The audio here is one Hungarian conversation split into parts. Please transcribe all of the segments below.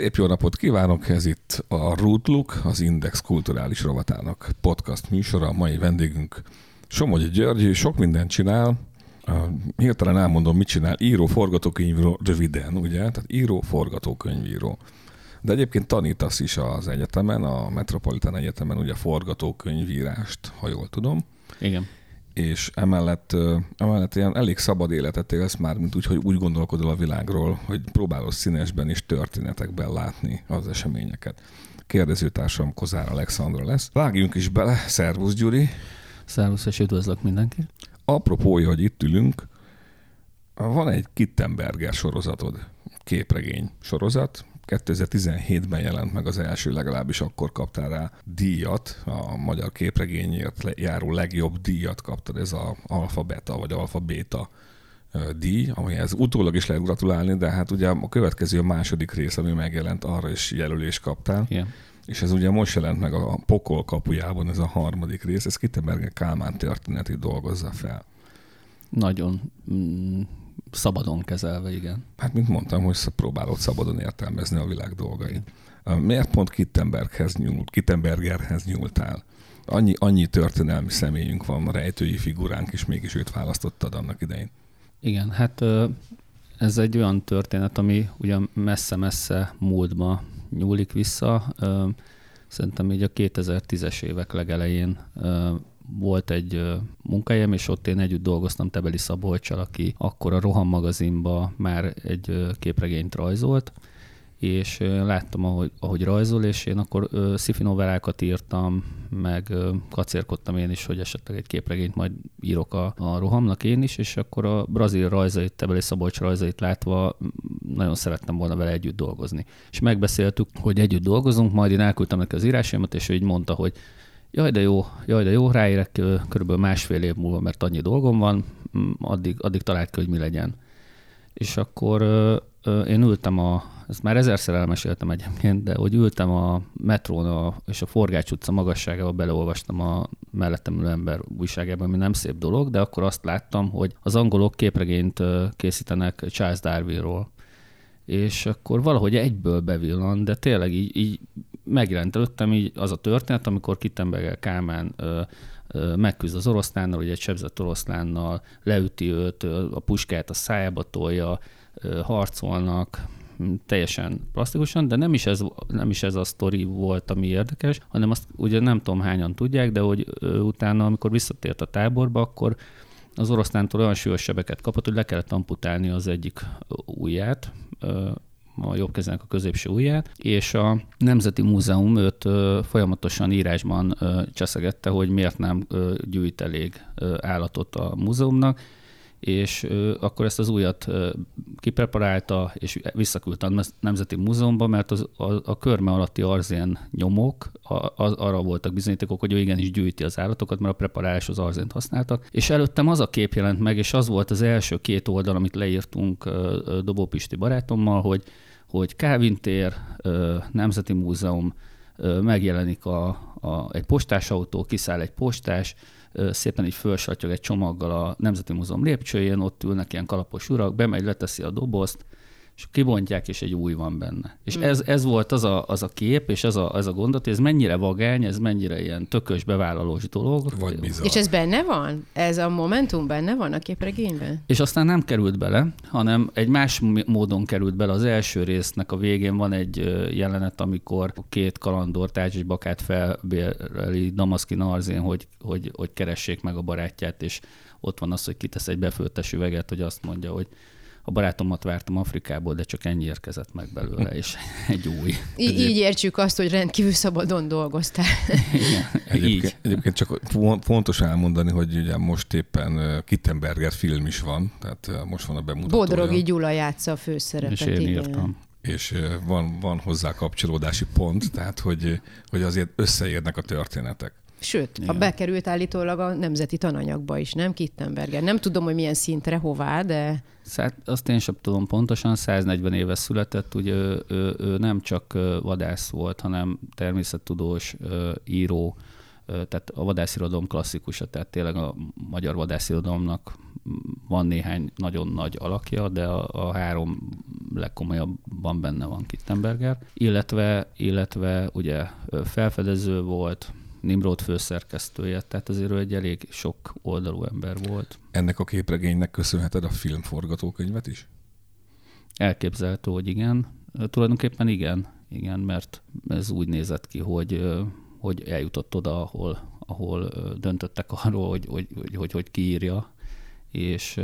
Szép jó napot kívánok, ez itt a Rootluk, az Index kulturális rovatának podcast műsora. A mai vendégünk Somogyi György, sok mindent csinál. Hirtelen elmondom, mit csinál. Író, forgatókönyvíró, röviden, ugye? Tehát író, forgatókönyvíró. De egyébként tanítasz is az egyetemen, a Metropolitan Egyetemen ugye forgatókönyvírást, ha jól tudom. Igen. És emellett ilyen elég szabad életet élsz már, mint úgy, hogy úgy gondolkodol a világról, hogy próbálod színesben és történetekben látni az eseményeket. Kérdezőtársam Kozár Alexandra lesz. Vágjunk is bele. Szervusz, Gyuri! Szervusz, és üdvözlök mindenkit! Apropója, hogy itt ülünk, van egy Kittenberger sorozatod, képregény sorozat. 2017-ben jelent meg az első, legalábbis akkor kaptál rá díjat, a magyar képregényért járó legjobb díjat kaptad, ez az Alfa Beta vagy Alfa Beta díj, amihez utólag is lehet gratulálni, de hát ugye a következő a második rész, ami megjelent, arra is jelölést kaptál. Igen. És ez ugye most jelent meg a Pokol kapujában, ez a harmadik rész, ez Kittenberger Kálmán történetét dolgozza fel. Nagyon szabadon kezelve, igen. Hát, mint mondtam, hogy próbálod szabadon értelmezni a világ dolgait. Miért pont Kittenbergerhez nyúltál? Annyi történelmi személyünk van, rejtői figuránk, és mégis őt választottad annak idején. Igen, hát ez egy olyan történet, ami ugyan messze-messze múltba nyúlik vissza. Szerintem így a 2010-es évek legelején volt egy munkahelyem, és ott én együtt dolgoztam Tebeli Szabolccsal, aki akkor a Roham magazinban már egy képregényt rajzolt, és láttam, ahogy rajzol, és én akkor sci-fi novellákat írtam, meg kacérkodtam én is, hogy esetleg egy képregényt majd írok a Rohamnak én is, és akkor a brazil rajzait, Tebeli Szabolcs rajzait látva nagyon szerettem volna vele együtt dolgozni. És megbeszéltük, hogy együtt dolgozunk, majd én elküldtem neki az írásaimat, és ő így mondta, hogy jaj de jó, ráérek körülbelül másfél év múlva, mert annyi dolgom van, addig talált ki, hogy mi legyen. És akkor én ültem ezt már ezerszer elmeséltem egyébként, de hogy ültem a metrón és a Forgács utca magasságába, beleolvastam a mellettem ülő ember újságában, ami nem szép dolog, de akkor azt láttam, hogy az angolok képregényt készítenek Charles Darwinról. És akkor valahogy egyből bevillant, de tényleg így megjelent előttem így az a történet, amikor Kittenberger Kálmán megküzd az oroszlánnal, ugye egy sebzett oroszlánnal, leüti őt, a puskát a szájába tolja, harcolnak, teljesen plastikusan, de nem is ez a sztori volt, ami érdekes, hanem azt ugye nem tudom hányan tudják, de hogy utána, amikor visszatért a táborba, akkor az oroszlántól olyan súlyos sebeket kapott, hogy le kellett amputálni az egyik ujját, a jobb kezének a középső ujját, és a Nemzeti Múzeum őt folyamatosan írásban cseszegette, hogy miért nem gyűjt elég állatot a múzeumnak, és akkor ezt az ujjat kipreparálta, és visszaküldte a Nemzeti Múzeumba, mert a körme alatti arzén nyomok, arra voltak bizonyítékok, hogy ő igenis gyűjti az állatokat, mert a preparáláshoz arzént használtak. És előttem az a kép jelent meg, és az volt az első 2 oldal, amit leírtunk Dobó Pisti barátommal, hogy Kálvin tér, Nemzeti Múzeum, megjelenik egy postásautó, kiszáll egy postás, szépen így fölsattyog egy csomaggal a Nemzeti Múzeum lépcsőjén, ott ülnek ilyen kalapos urak, bemegy, leteszi a dobozt, és kibontják, és egy új van benne. És ez volt az a kép, és ez a gondolat, hogy ez mennyire vagány, ez mennyire ilyen tökös, bevállalós dolog. Vagy bizarr. És ez benne van? Ez a momentum benne van a képregényben? És aztán nem került bele, hanem egy más módon került bele. Az első résznek a végén van egy jelenet, amikor 2 kalandor Tács és Bakát felbéreli Damaszki Narzén, hogy keressék meg a barátját, és ott van az, hogy kitesz egy befőttes üveget, hogy azt mondja, hogy a barátomat vártam Afrikából, de csak ennyi érkezett meg belőle, és egy új. Így értsük azt, hogy rendkívül szabadon dolgoztál. Egyébként csak fontos elmondani, hogy ugye most éppen Kittenberger film is van, tehát most van a bemutatója. Bodrogi Gyula játsza a főszerepet. És én írtam. És van hozzá kapcsolódási pont, tehát hogy azért összeérnek a történetek. Sőt, bekerült állítólag a nemzeti tananyagba is, nem Kittenberger? Nem tudom, hogy milyen szintre, hová, de... Azt én sem tudom pontosan, 140 éves született, ugye ő nem csak vadász volt, hanem természettudós, író, tehát a vadászirodalom klasszikusa, tehát tényleg a magyar vadászirodalomnak van néhány nagyon nagy alakja, de a három legkomolyabban benne van Kittenberger, illetve ugye felfedező volt, Nimrod főszerkesztője, tehát azért ő egy elég sok oldalú ember volt. Ennek a képregénynek köszönheted a filmforgatókönyvet is? Elképzelhető, hogy igen. Tulajdonképpen igen, mert ez úgy nézett ki, hogy eljutott oda, ahol döntöttek arról, hogy kiírja, és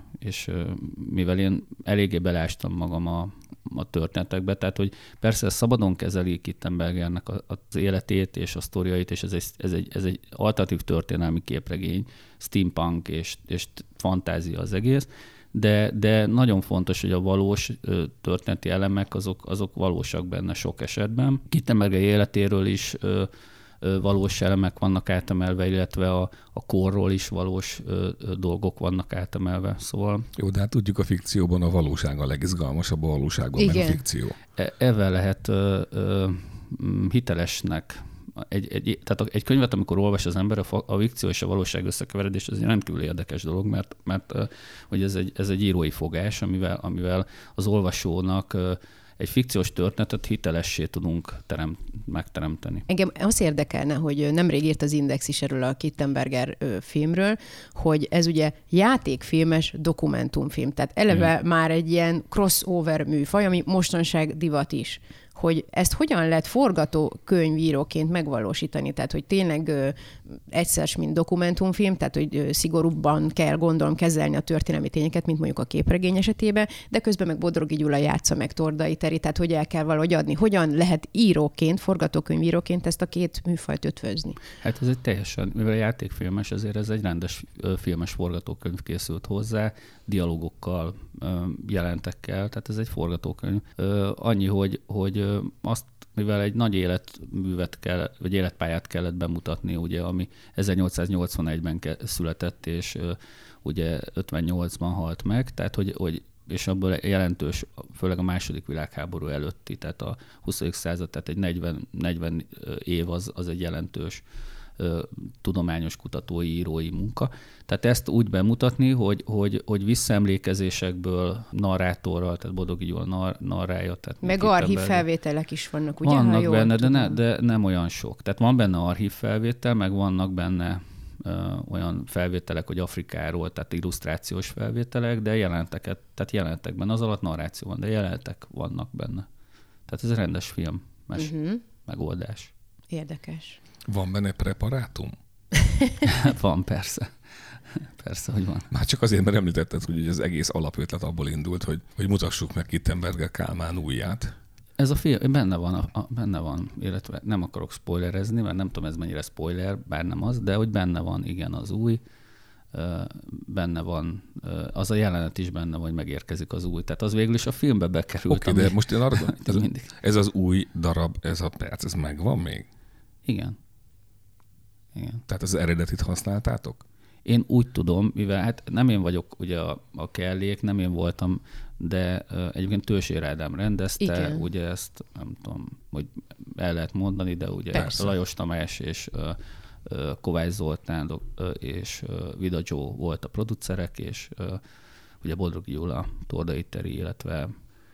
mivel én eléggé belástam magam a történetekbe, tehát hogy persze szabadon kezeli Kittenbergernek az életét és a sztoriait, és ez egy alternatív történelmi képregény, steampunk és fantázia az egész, de nagyon fontos, hogy a valós történeti elemek azok valósak benne sok esetben. Kittenberger életéről is valós elemek vannak átemelve, illetve a korról is valós dolgok vannak átemelve. Szóval... Jó, de hát tudjuk, a fikcióban a valóság a legizgalmasabb, a valóságban meg a fikció. Ezzel lehet hitelesnek. Tehát egy könyvet, amikor olvas az ember, a fikció és a valóság összekeveredés, ez egy rendkívül érdekes dolog, mert hogy ez egy írói fogás, amivel az olvasónak egy fikciós történetet hitelessé tudunk megteremteni. Engem azt érdekelne, hogy nemrég írt az Index is erről a Kittenberger filmről, hogy ez ugye játékfilmes dokumentumfilm. Tehát eleve már egy ilyen crossover műfaj, ami mostanság divat is. Hogy ezt hogyan lehet forgatókönyvíróként megvalósítani, tehát hogy tényleg egyszer, mint dokumentumfilm, tehát hogy szigorúbban kell gondolom kezelni a történelmi tényeket, mint mondjuk a képregény esetében, de közben meg Bodrogi Gyula játsza meg Tordai Teri, tehát hogy el kell valahogy adni. Hogyan lehet íróként, forgatókönyvíróként ezt a két műfajt ötvözni? Hát ez egy teljesen, mivel a játékfilmes, ezért ez egy rendes filmes forgatókönyv készült hozzá, dialógokkal, jelentekkel, tehát ez egy forgatókönyv. Annyi, hogy azt, mivel egy nagy életművet vagy életpályát kellett bemutatni, ugye, ami 1881-ben született, és ugye 58-ban halt meg, tehát hogy és abból jelentős, főleg a második világháború előtti, tehát a 20. század, tehát egy 40 év az egy jelentős tudományos kutatói, írói munka. Tehát ezt úgy bemutatni, hogy visszaemlékezésekből narrátorral, tehát Bodrogi Gyula narrája. Tehát meg archív felvételek is vannak, ugye? Vannak benne, de nem olyan sok. Tehát van benne archív felvétel, meg vannak benne olyan felvételek, hogy Afrikáról, tehát illusztrációs felvételek, de jelentek benne. Az alatt narráció van, de jelentek vannak benne. Tehát ez rendes filmes megoldás. Érdekes. Van benne preparátum? Van, persze. Persze, hogy van. Már csak azért, mert említetted, hogy az egész alapötlet abból indult, hogy mutassuk meg Kittenberger Kálmán ujját. Ez a film benne van, illetve nem akarok spoilerezni, mert nem tudom, ez mennyire spoiler, bár nem az, de hogy benne van, igen, az új, benne van, az a jelenet is benne van, hogy megérkezik az új. Tehát az végül is a filmbe bekerült. Oké, de most én arra ez az új darab, ez a perc, ez megvan még? Igen. Tehát az eredetit használtátok? Én úgy tudom, mivel hát nem én vagyok ugye a kellék, nem én voltam, de egyébként Tősér Ádám rendezte, igen. Ugye ezt nem tudom, hogy el lehet mondani, de ugye persze. Lajos Tamás és Kovács Zoltán és Vida Joe volt a producerek, és ugye Bodrogi Gyula, Tordai Teri, illetve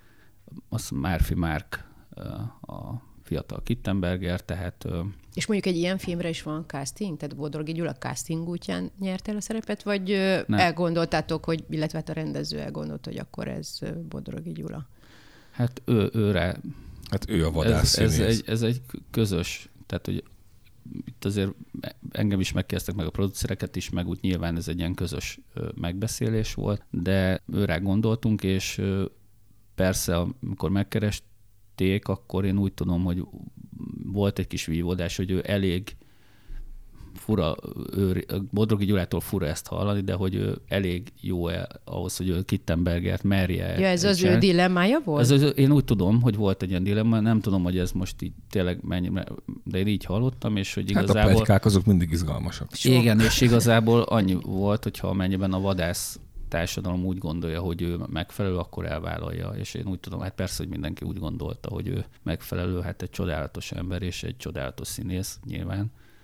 Márfi Márk a fiatal Kittenberger, tehát... És mondjuk egy ilyen filmre is van casting? Tehát Bodrogi Gyula casting útján nyert el a szerepet, vagy elgondoltátok, hogy, illetve hát a rendező elgondolt, hogy akkor ez Bodrogi Gyula? Hát őre... Hát ő a vadászszínész. Ez egy közös, tehát hogy itt azért engem is megkérdeztek, meg a producereket is, meg úgy nyilván ez egy ilyen közös megbeszélés volt, de őre gondoltunk, és persze, amikor megkerest, akkor én úgy tudom, hogy volt egy kis vívódás, hogy ő elég fura, Bodrogi Gyulától fura ezt hallani, de hogy ő elég jó ahhoz, hogy ő Kittenbergert merje. Ja, ez az ő dilemmája volt? Én úgy tudom, hogy volt egy ilyen dilemma, nem tudom, hogy ez most így tényleg mennyire, de én így hallottam, és hogy igazából... Hát a pletykák azok mindig izgalmasak. Igen, és igazából annyi volt, hogyha amennyiben a vadász társadalom úgy gondolja, hogy ő megfelelő, akkor elvállalja. És én úgy tudom, hát persze, hogy mindenki úgy gondolta, hogy ő megfelelő, hát egy csodálatos ember és egy csodálatos színész nyilván.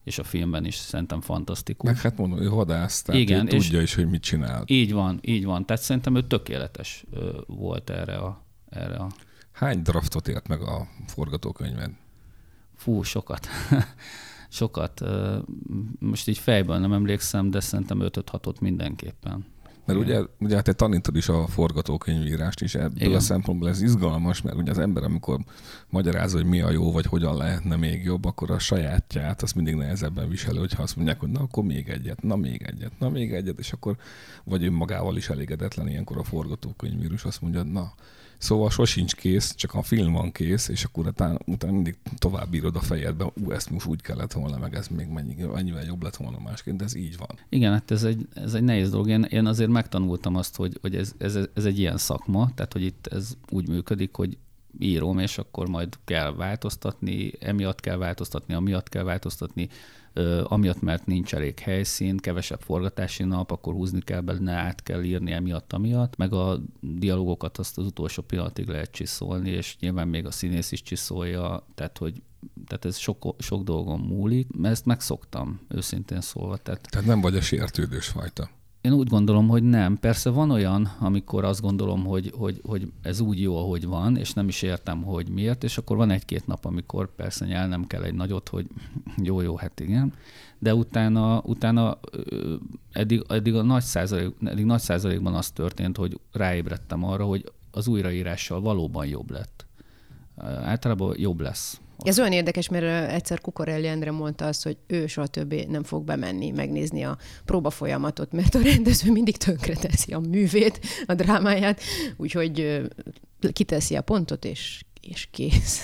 és a filmben is szerintem fantasztikus. Meg hát mondom, ő vadász, tehát igen, ő tudja is, hogy mit csinál. Így van. Tehát szerintem ő tökéletes volt erre a... Hány draftot ért meg a forgatókönyved? Fú, sokat. Sokat. Most így fejből nem emlékszem, de szerintem 5-6-ot mindenképpen. Mert ugye te tanítod is a forgatókönyvírást is, ebből igen. A szempontból ez izgalmas, mert ugye az ember, amikor magyarázza, hogy mi a jó, vagy hogyan lehetne még jobb, akkor a sajátját azt mindig nehezebben viseli, hogyha azt mondják, hogy na akkor még egyet, és akkor vagy önmagával is elégedetlen ilyenkor a forgatókönyvírus, azt mondja, na, szóval sosincs kész, csak a film van kész, és akkor utána mindig tovább írod a fejedbe, ezt most úgy kellett volna, meg ez még mennyivel jobb lett volna másként, de ez így van. Igen, hát ez egy nehéz dolog. Én azért megtanultam azt, hogy ez egy ilyen szakma, tehát hogy itt ez úgy működik, hogy írom, és akkor majd kell változtatni, emiatt kell változtatni, amiatt kell változtatni, amiatt, mert nincs elég helyszín, kevesebb forgatási nap, akkor húzni kell benne, át kell írni emiatt, meg a dialógokat azt az utolsó pillanatig lehet csiszolni, és nyilván még a színész is csiszolja, tehát ez sok dolgon múlik. Ezt megszoktam, őszintén szólva. Tehát nem vagy a sértődős fajta. Én úgy gondolom, hogy nem. Persze van olyan, amikor azt gondolom, hogy ez úgy jó, ahogy van, és nem is értem, hogy miért, és akkor van egy-két nap, amikor persze nyelnem kell egy nagyot, hogy jó, hát igen, de utána eddig nagy százalékban az történt, hogy ráébredtem arra, hogy az újraírással valóban jobb lett. Általában jobb lesz. Ez olyan érdekes, mert egyszer Cucurelli Endre mondta azt, hogy ő soha többé nem fog bemenni, megnézni a próbafolyamatot, mert a rendező mindig tönkreteszi a művét, a drámáját, úgyhogy kiteszi a pontot, és kész.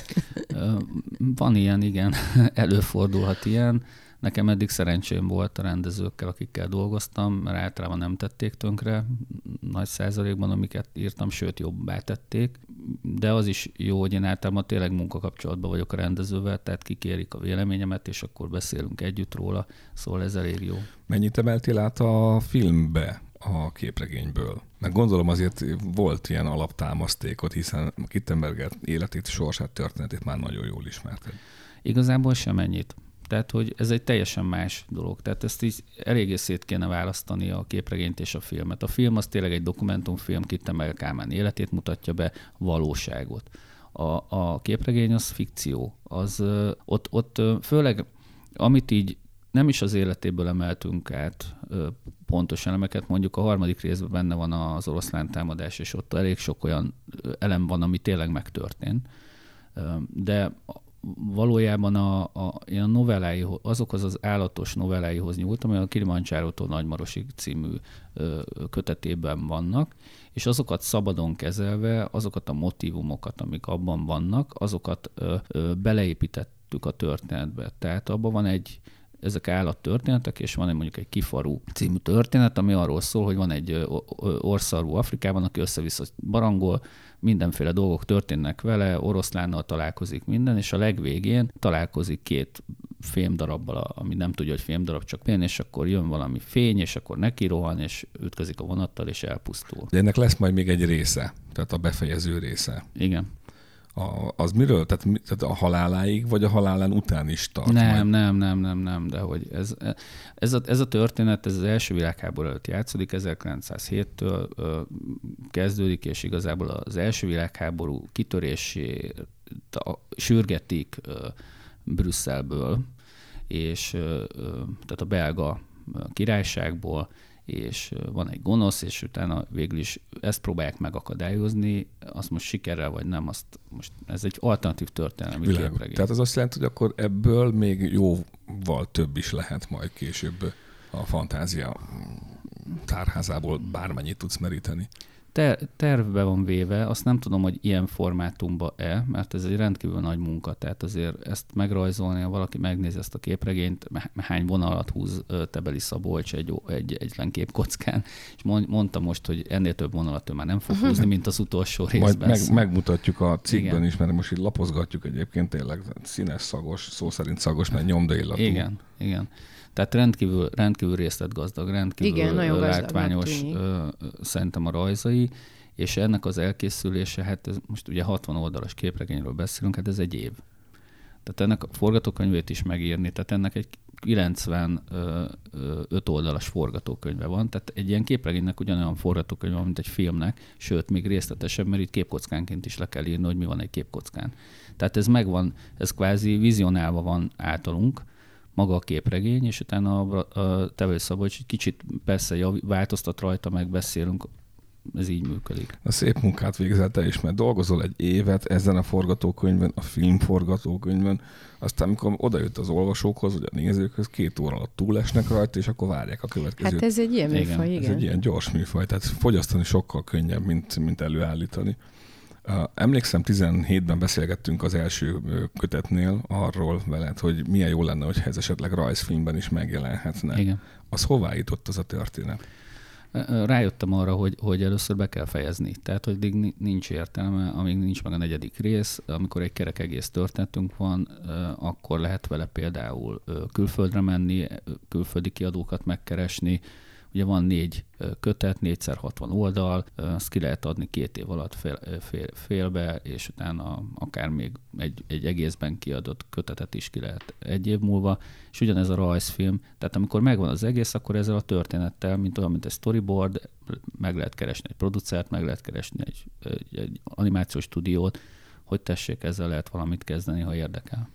Van ilyen, igen, előfordulhat ilyen. Nekem eddig szerencsém volt a rendezőkkel, akikkel dolgoztam, mert általában nem tették tönkre, nagy százalékban, amiket írtam, sőt jobbá tették. De az is jó, hogy én általában tényleg munkakapcsolatban vagyok a rendezővel, tehát kikérik a véleményemet, és akkor beszélünk együtt róla, szóval ez elég jó. Mennyit emeltél át a filmbe a képregényből? Mert gondolom azért volt ilyen alaptámasztékot, hiszen Kittenberger életét, sorsát, történetét már nagyon jól ismerted. Igazából semennyit. Tehát, hogy ez egy teljesen más dolog. Tehát ezt így eléggé szét kéne választani a képregényt és a filmet. A film az tényleg egy dokumentumfilm, Kittenberger Kálmán életét mutatja be, valóságot. A képregény az fikció. Ott főleg, amit így nem is az életéből emeltünk át pontos elemeket, mondjuk a harmadik részben benne van az oroszlán támadás, és ott elég sok olyan elem van, ami tényleg megtörtént. De valójában én a novelláihoz, azokhoz az állatos novelláihoz nyúltam, amely a Kilimandzsárótól Nagymarosig című kötetében vannak, és azokat szabadon kezelve, azokat a motívumokat, amik abban vannak, azokat beleépítettük a történetbe. Tehát abban van ezek állattörténetek, és van mondjuk egy Kifaru című történet, ami arról szól, hogy van egy orrszarvú Afrikában, aki össze-vissza barangol, mindenféle dolgok történnek vele, oroszlánnal találkozik minden, és a legvégén találkozik két fémdarabbal, ami nem tudja, hogy fémdarab, csak fény, és akkor jön valami fény, és akkor neki rohan, és ütközik a vonattal, és elpusztul. De ennek lesz majd még egy része, tehát a befejező része. Igen. Az miről? Tehát a haláláig, vagy a halálán után is tart? Nem, de hogy ez a történet, ez az első világháború előtt játszódik, 1907-től kezdődik, és igazából az első világháború kitörését sürgetik Brüsszelből, és tehát a belga királyságból, és van egy gonosz, és utána végül is ezt próbálják megakadályozni, azt most sikerrel vagy nem, most ez egy alternatív történelmi képregény. Tehát az azt jelenti, hogy akkor ebből még jóval több is lehet majd később a fantázia tárházából bármennyit tudsz meríteni. Tervbe van véve, azt nem tudom, hogy ilyen formátumban-e, mert ez egy rendkívül nagy munka, tehát azért ezt megrajzolni, ha valaki megnézi ezt a képregényt, hány vonalat húz Tebeli Szabolcs egyetlen képkockán, és mondta most, hogy ennél több vonalat ő már nem fog húzni, mint az utolsó részben. Majd megmutatjuk a cikkben is, mert most itt lapozgatjuk egyébként, tényleg színes, szagos, szó szerint szagos, mert nyomdaillatú. Igen. Tehát rendkívül részletgazdag, rendkívül látványos szerintem a rajzai, és ennek az elkészülése, hát ez most ugye 60 oldalas képregényről beszélünk, hát ez egy év. Tehát ennek a forgatókönyvét is megírni, tehát ennek egy 95 oldalas forgatókönyve van, tehát egy ilyen képregénynek ugyanolyan forgatókönyve van, mint egy filmnek, sőt, még részletesebb, mert itt képkockánként is le kell írni, hogy mi van egy képkockán. Tehát ez megvan, ez kvázi vizionálva van általunk, maga a képregény, és utána a Tevő Szabolcs egy kicsit persze változtat rajta, meg beszélünk, ez így működik. A szép munkát végzel te is, mert dolgozol egy évet ezen a forgatókönyvben, a film forgatókönyvben, aztán amikor odajött az olvasókhoz, vagy a nézőkhöz, 2 óra alatt túlesnek rajta, és akkor várják a következőt. Hát ez egy ilyen műfaj, igen. Ez egy ilyen gyors műfaj, tehát fogyasztani sokkal könnyebb, mint előállítani. Emlékszem, 17-ben beszélgettünk az első kötetnél arról veled, hogy milyen jó lenne, hogyha ez esetleg rajzfilmben is megjelenhetne. Igen. Az hová jutott az a történet? Rájöttem arra, hogy először be kell fejezni. Tehát, hogy nincs értelme, amíg nincs meg a 4. rész, amikor egy kerek egész történetünk van, akkor lehet vele például külföldre menni, külföldi kiadókat megkeresni. Ugye van 4 kötet, 4x60 oldal, azt ki lehet adni 2 év alatt félbe, és utána akár még egy egészben kiadott kötetet is ki lehet 1 év múlva, és ugyanez a rajzfilm. Tehát amikor megvan az egész, akkor ezzel a történettel, mint olyan, mint egy storyboard, meg lehet keresni egy producert, meg lehet keresni egy animációs stúdiót, hogy tessék, ezzel lehet valamit kezdeni, ha érdekel.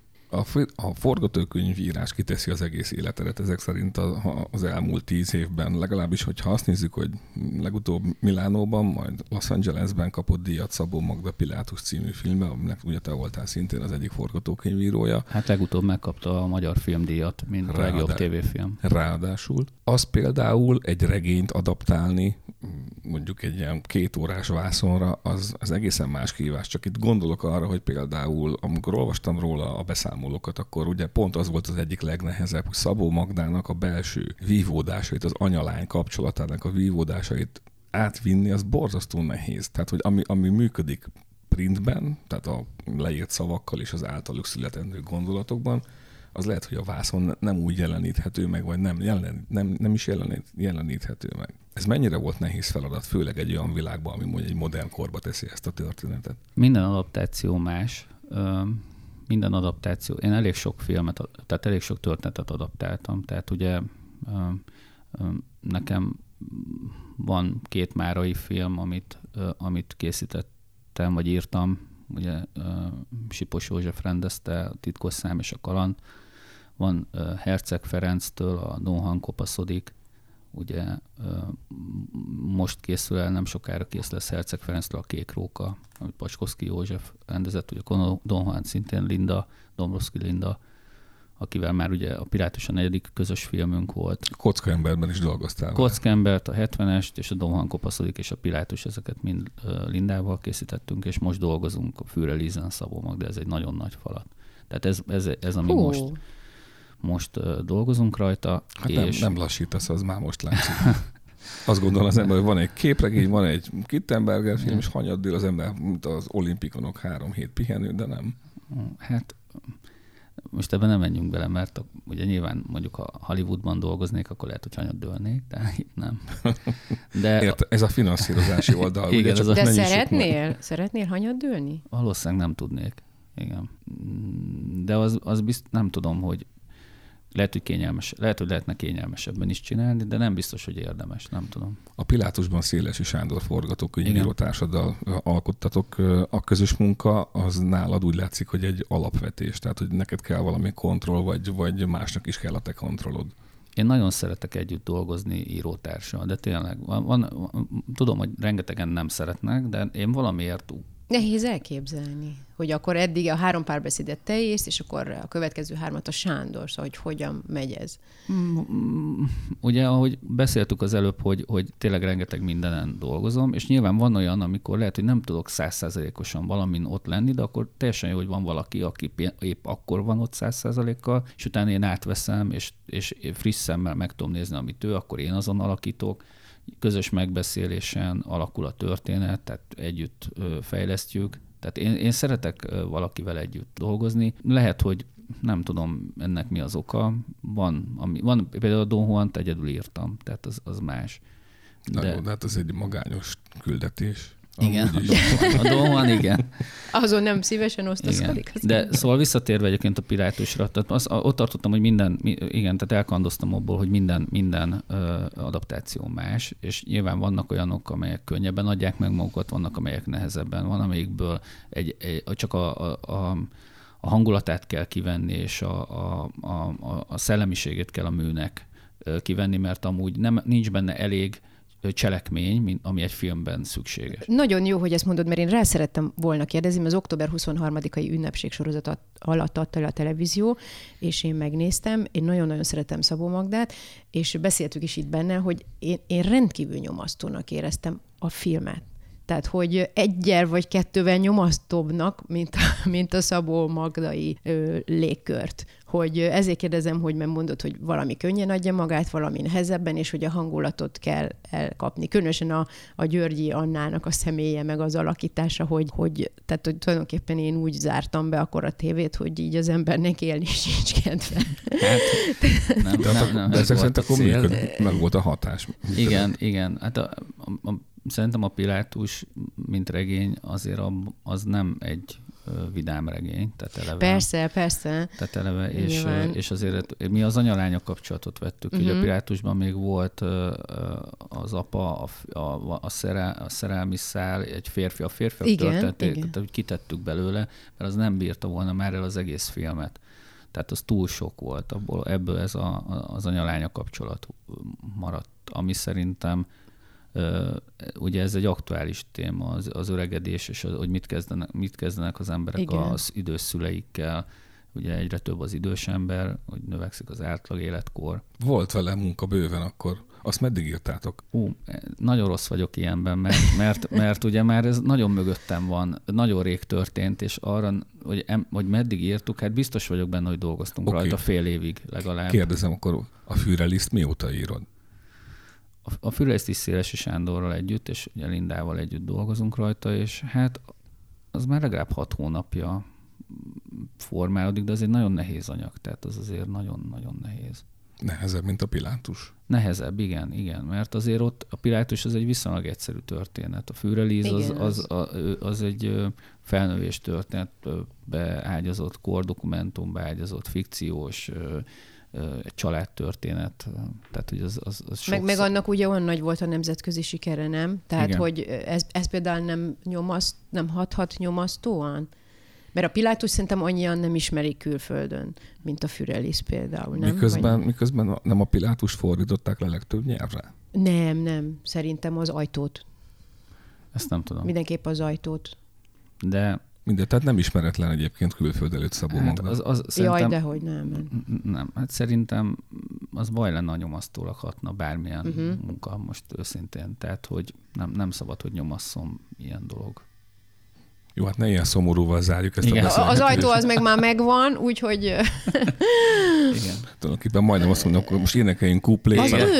A forgatókönyvírás kiteszi az egész életedet ezek szerint az elmúlt 10 évben. Legalábbis, hogyha azt nézzük, hogy legutóbb Milánóban, majd Los Angelesben kapott díjat Szabó Magda Pilátus című filmben, aminek ugye te voltál szintén az egyik forgatókönyvírója. Hát legutóbb megkapta a Magyar Filmdíjat, mint legjobb tévéfilm. Ráadásul. Az például egy regényt adaptálni, mondjuk egy ilyen 2 órás vászonra, az egészen más kihívás. Csak itt gondolok arra, hogy például, amikor olvastam róla a beszámolókat, akkor ugye pont az volt az egyik legnehezebb, hogy Szabó Magdának a belső vívódásait, az anyalány kapcsolatának a vívódásait átvinni, az borzasztó nehéz. Tehát, hogy ami működik printben, tehát a leírt szavakkal és az általuk születendő gondolatokban, az lehet, hogy a vászon nem úgy jeleníthető meg, vagy nem is jeleníthető meg. Ez mennyire volt nehéz feladat, főleg egy olyan világban, ami mondjuk egy modern korba teszi ezt a történetet? Minden adaptáció más. Minden adaptáció. Én elég sok filmet, tehát elég sok történetet adaptáltam. Tehát ugye nekem van 2 márai film, amit készítettem, vagy írtam. Ugye Sipos József rendezte, a Titkos szám és a kaland. Van Herceg Ferenctől a Don Juan kopaszodik. Ugye most készül el, nem sokára készül lesz Herceg Ferenctől a Kék róka, amit Pacskowski József rendezett, ugye Don Juan szintén Dombrowski Linda, akivel már ugye a Pilátus a 4. közös filmünk volt. Kockaemberben is dolgoztál. Kockaembert, a 70-est, és a Don Juan kopaszodik, és a Pilátus, ezeket mind Lindával készítettünk, és most dolgozunk a Führer Lízen Szabó Magda, ez egy nagyon nagy falat. Tehát ez ami most dolgozunk rajta. Hát és nem lassítasz, az már most látszik. Azt gondolom az ember, hogy van egy képregény, van egy Kittenberger film, és hanyaddől az ember, mint az olimpikonok 3 hét pihenő, de nem. Hát most ebben nem menjünk bele, mert ugye nyilván mondjuk ha Hollywoodban dolgoznék, akkor lehet, hogy hanyaddőlnék, de itt nem. De érte, ez a finanszírozási oldal. Igen, ugye, de szeretnél hanyaddőlni? Valószínűleg nem tudnék. Igen. De az nem tudom, hogy lehet, hogy lehetne kényelmesebben is csinálni, de nem biztos, hogy érdemes, nem tudom. A Pilátusban Szélesi Sándor forgatókönyvíró társaddal alkottatok. A közös munka az nálad úgy látszik, hogy egy alapvetés, tehát hogy neked kell valami kontroll, vagy másnak is kell a te kontrollod. Én nagyon szeretek együtt dolgozni írótársal, de tényleg tudom, hogy rengetegen nem szeretnek, de én valamiért nehéz elképzelni, hogy akkor eddig a 3 párbeszédet te írsz, és akkor a következő 3-at a Sándor, szóval hogy hogyan megy ez? Ugye, ahogy beszéltük az előbb, hogy tényleg rengeteg mindenen dolgozom, és nyilván van olyan, amikor lehet, hogy nem tudok 100%-osan valamin ott lenni, de akkor teljesen jó, hogy van valaki, aki épp akkor van ott 100%-kal, és utána én átveszem, és friss szemmel meg tudom nézni, amit ő, akkor én azon alakítok. Közös megbeszélésen alakul a történet, tehát együtt fejlesztjük. Tehát én szeretek valakivel együtt dolgozni. Lehet, hogy nem tudom ennek mi az oka. Van például a Don Juant egyedül írtam, tehát az más. De hát ez egy magányos küldetés. Igen, a Don Juan, igen. Azon nem szívesen osztozkodik. De szóval visszatérve egyébként a Pilátusra, tehát ott tartottam, hogy tehát elkandoztam abból, hogy minden adaptáció más, és nyilván vannak olyanok, amelyek könnyebben adják meg magukat, vannak, amelyek nehezebben, van, amelyikből csak a hangulatát kell kivenni, és a szellemiségét kell a műnek kivenni, mert amúgy nincs benne elég cselekmény, ami egy filmben szükséges. Nagyon jó, hogy ezt mondod, mert én rá szerettem volna kérdezni, mert az október 23-ai ünnepség sorozat alatt adta le a televízió, és én megnéztem, én nagyon-nagyon szeretem Szabó Magdát, és beszéltük is itt benne, hogy én rendkívül nyomasztónak éreztem a filmet. Tehát, hogy egyel vagy kettővel nyomasztóbbnak, mint a Szabó Magdai légkört. Hogy ezért kérdezem, hogy mondod, hogy valami könnyen adja magát, valami nehezebben, és hogy a hangulatot kell elkapni. Különösen a Györgyi Annának a személye, meg az alakítása, hogy tulajdonképpen én úgy zártam be akkor a tévét, hogy így az embernek élni sincs kedve. Hát, nem. Ezek szerint akkor működött, meg volt a hatás. Igen. Hát szerintem a Pilátus, mint regény, azért az nem egy vidám regény. Tehát eleve, persze. Tehát eleve, és azért mi az anya-lánya kapcsolatot vettük. Ugye a Pilátusban még volt az apa, a szerelmi szál, egy férfi, a férfiak történetét, tehát hogy kitettük belőle, mert az nem bírta volna már el az egész filmet. Tehát az túl sok volt, ebből ez az anya-lánya kapcsolat maradt, ami szerintem ugye ez egy aktuális téma, az öregedés, és hogy mit kezdenek az emberek az idős szüleikkel. Ugye egyre több az idős ember, hogy növekszik az átlag életkor. Volt vele munka bőven akkor. Azt meddig írtátok? Nagyon rossz vagyok ilyenben, mert ugye már ez nagyon mögöttem van, nagyon rég történt, és arra, hogy meddig írtuk, hát biztos vagyok benne, hogy dolgoztunk rajta fél évig legalább. Kérdezem, akkor a Führeriszt mióta írod? A Führeriszt is Szélesi Sándorral együtt, és ugye Lindával együtt dolgozunk rajta, és hát az már legalább 6 hónapja formálódik, de ez egy nagyon nehéz anyag, tehát az azért nagyon-nagyon nehéz. Nehezebb, mint a Pilátus? Nehezebb, igen, mert azért ott a Pilátus az egy viszonylag egyszerű történet. A Führerliz az egy felnövés történetbe ágyazott, kordokumentumba ágyazott, fikciós egy családtörténet. Tehát, hogy az meg annak ugye olyan nagy volt a nemzetközi sikere, nem? Tehát, igen. Hogy ez például nem hathat nyomasztóan? Mert a Pilátus szerintem annyian nem ismerik külföldön, mint a Führeris például, nem? Miközben nem a Pilátust fordították le legtöbb nyelvre? Nem. Szerintem az Ajtót. Ezt nem tudom. Mindenképp az Ajtót. De... Tehát nem ismeretlen egyébként külföld előtt Szabó Magda. Jaj, dehogy nem. Nem, hát szerintem az baj lenne, a nyomasztólag hatna bármilyen munka, most őszintén. Tehát, hogy nem szabad, hogy nyomasszon ilyen dolog. Jó, hát ne ilyen szomorúval zárjuk ezt a beszélgetést. Az Ajtó az meg már megvan, úgyhogy... Igen. Tulajdonképpen majdnem azt mondom, hogy most énekeljünk kuplét.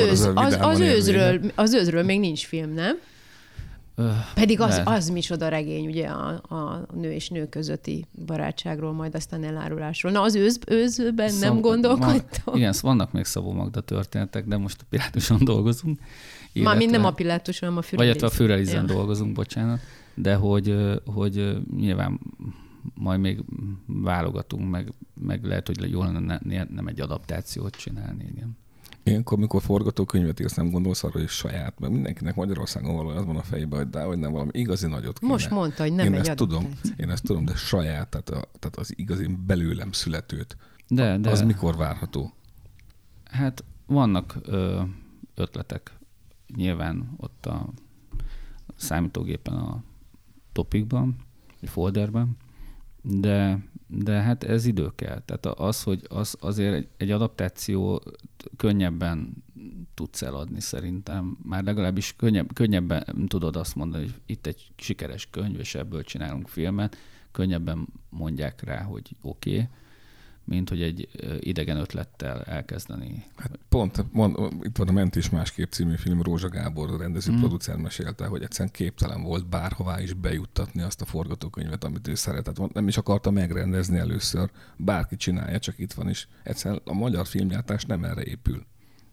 Az őzről még nincs film, nem? Pedig az micsoda regény, ugye a nő és nő közötti barátságról, majd aztán elárulásról. Na, az őzben nem gondolkodtam. Igen, vannak még Szabó Magda történetek, de most a Pilátuson dolgozunk. Mármint nem a Pilátuson, hanem a Führerizen. Vagy a Führerizen dolgozunk, bocsánat. De hogy nyilván majd még válogatunk, meg lehet, hogy jól lenne nem egy adaptációt csinálni, igen. Ilyenkor, mikor forgatókönyvet írsz, nem gondolsz arra, hogy saját, mert mindenkinek Magyarországon valami az van a fejében, hogy nem valami igazi nagyot kéne. Most mondta, hogy nem egy adaptáció. Én ezt tudom, de saját, tehát az igazi belőlem születőt. De. Az mikor várható? Hát vannak ötletek. Nyilván ott a számítógépen a topikban, egy folderben, de hát ez idő kell. Tehát azért egy adaptáció könnyebben tudsz eladni szerintem. Már legalábbis könnyebben tudod azt mondani, hogy itt egy sikeres könyv, és ebből csinálunk filmet, könnyebben mondják rá, hogy oké, mint hogy egy idegen ötlettel elkezdeni. Hát pont itt van a Mentés másképp című film, Rózsa Gábor, a rendező producer mesélte, hogy egyszerűen képtelen volt bárhová is bejuttatni azt a forgatókönyvet, amit ő szeretett. Nem is akarta megrendezni először. Bárki csinálja, csak itt van is. Egyszerűen a magyar filmgyártás nem erre épül.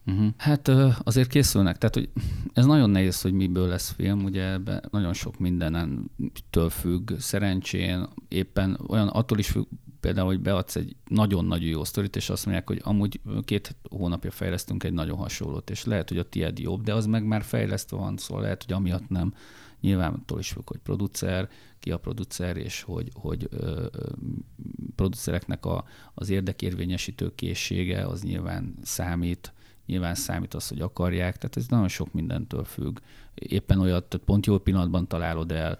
Hát azért készülnek, tehát hogy ez nagyon nehéz, hogy miből lesz film, ugye ebben nagyon sok mindentől függ, szerencsén éppen olyan attól is függ, például, hogy beadsz egy nagyon-nagyon jó sztorit, és azt mondják, hogy amúgy 2 hónapja fejlesztünk egy nagyon hasonlót, és lehet, hogy a tiéd jobb, de az meg már fejlesztve van, szóval lehet, hogy amiatt nem. Nyilván attól is függ, hogy producer, ki a producer, és hogy producereknek az érdekérvényesítő készsége, az nyilván számít az, hogy akarják, tehát ez nagyon sok mindentől függ. Éppen olyat, pont jó pillanatban találod el,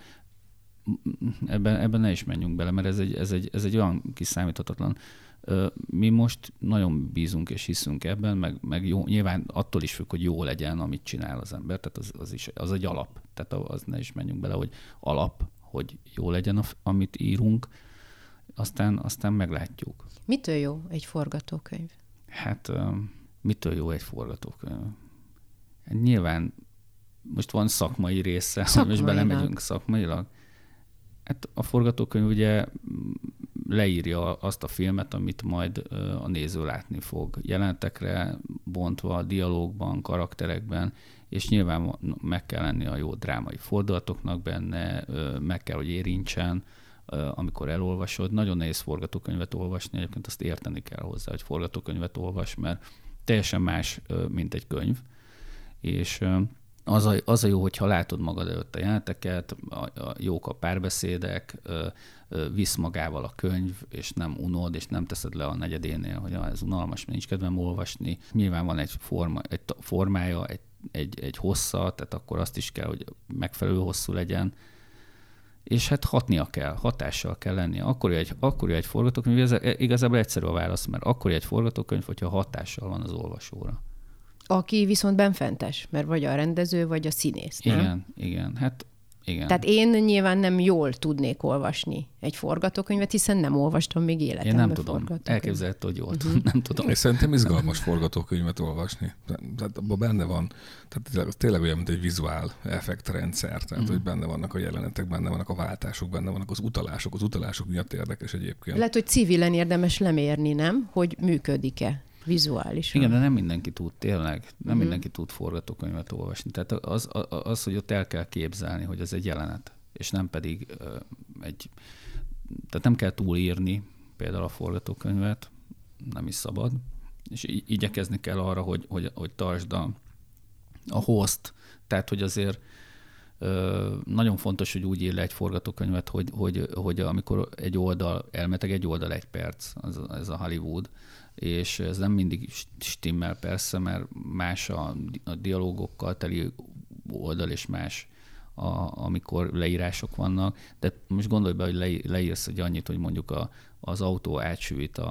ebben ne is menjünk bele, mert ez egy olyan kis számíthatatlan. Mi most nagyon bízunk és hiszünk ebben, meg jó, nyilván attól is függ, hogy jó legyen, amit csinál az ember, tehát az egy alap. Tehát az ne is menjünk bele, hogy alap, hogy jó legyen, amit írunk, aztán meglátjuk. Mitől jó egy forgatókönyv? Hát mitől jó egy forgatókönyv? Nyilván most van szakmai része, hogy most belemegyünk szakmailag. Hát a forgatókönyv ugye leírja azt a filmet, amit majd a néző látni fog. Jelenetekre bontva, dialógban, karakterekben, és nyilván meg kell lenni a jó drámai fordulatoknak benne, meg kell, hogy érintsen, amikor elolvasod. Nagyon nehéz forgatókönyvet olvasni, egyébként azt érteni kell hozzá, hogy forgatókönyvet olvas, mert teljesen más, mint egy könyv. És az a jó, hogyha látod magad előtt a jeleneteket, jók a párbeszédek, visz magával a könyv, és nem unod, és nem teszed le a negyedénél, hogy ez unalmas, mert nincs kedvem olvasni. Nyilván van egy formája, egy hossza, tehát akkor azt is kell, hogy megfelelő hosszú legyen. És hát hatással kell lennie. Akkor egy forgatókönyv, ez igazából egyszerű a válasz, mert akkor egy forgatókönyv, hogyha hatással van az olvasóra. Aki viszont benfentes, mert vagy a rendező, vagy a színész, nem? Igen. Hát igen. Tehát én nyilván nem jól tudnék olvasni egy forgatókönyvet, hiszen nem olvastam még életemben. Én nem tudom. Elképzelhető, hogy jól tudom. Nem tudom. És szerintem izgalmas forgatókönyvet olvasni. Tehát abban benne van, tehát tényleg olyan, mint egy vizuál effektrendszer, tehát hogy benne vannak a jelenetek, benne vannak a váltások, benne vannak az utalások miatt érdekes egyébként. Lehet, hogy civilen érdemes lemérni, nem? Hogy működik-e vizuálisan. Igen, de nem mindenki tud, tényleg. Nem mindenki tud forgatókönyvet olvasni. Tehát az, hogy ott el kell képzelni, hogy ez egy jelenet, és nem pedig tehát nem kell túlírni például a forgatókönyvet, nem is szabad, és igyekezni kell arra, hogy tartsd a host, tehát hogy azért nagyon fontos, hogy úgy ír le egy forgatókönyvet, hogy amikor egy oldal, elmeteg egy oldal 1 perc, ez a Hollywood, és ez nem mindig stimmel persze, mert más a dialógokkal teli oldal, és más, amikor leírások vannak. De most gondolj be, hogy leírsz egy annyit, hogy mondjuk az autó átsüvít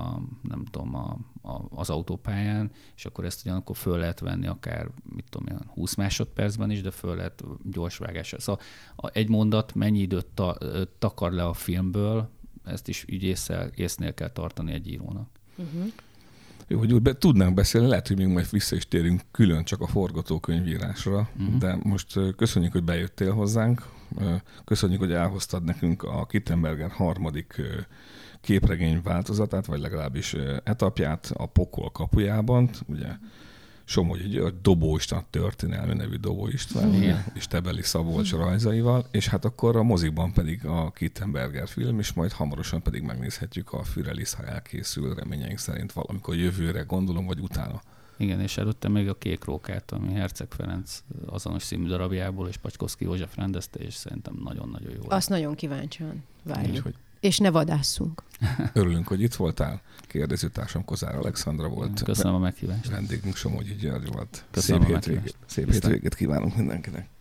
az autópályán, és akkor ezt ugyanakkor föl lehet venni akár 20 másodpercben is, de föl lehet gyorsvágással. Szóval egy mondat mennyi időt takar le a filmből, ezt is észnél kell tartani egy írónak. Jó, hogy úgy tudnánk beszélni, lehet, hogy még majd vissza is térünk külön csak a forgatókönyvírásra, de most köszönjük, hogy bejöttél hozzánk, köszönjük, hogy elhoztad nekünk a Kittenberger 3. képregény változatát, vagy legalábbis etapját a Pokol kapujában, ugye Somogyi György Dobó István történelmi nevű Dobó István, és Tebeli Szabolcs rajzaival, és hát akkor a mozikban pedig a Kittenberger film, és majd hamarosan pedig megnézhetjük a Fürelis, ha elkészül, reményeink szerint valamikor jövőre, gondolom, vagy utána. Igen, és előtte még a Kék Rókát, ami Herceg Ferenc azonos című darabjából, és Pacskowski József rendezte, és szerintem nagyon-nagyon jó. Azt nagyon kíváncsian várjuk. Úgyhogy és ne vadásszunk. Örülünk, hogy itt voltál. Kérdezőtársam Kozár Alexandra volt. Köszönöm a meghívást. Vendégünk Somogyi György volt. Köszönöm Szép hétvégét kívánunk mindenkinek.